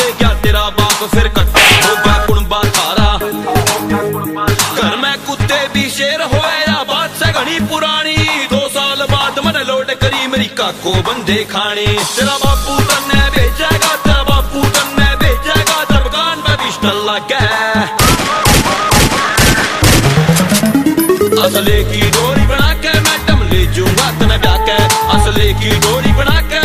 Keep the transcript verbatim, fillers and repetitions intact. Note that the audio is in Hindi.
ले गया तेरा बाप फिर कट्टा हो गया कुणबा थारा। घर में कुत्ते भी शेर होया बात से घनी पुरानी। दो साल बाद मन लोड करी अमेरिका को बंदे खाने। तेरा बापू तन्ने भेजेगा, तेरा बापू तन्ने भेजेगा जब कान में पिस्टल लगे। असले की डोरी बना के मैं टम ले जूंगा तने ब्याह के। असले की डोरी बना के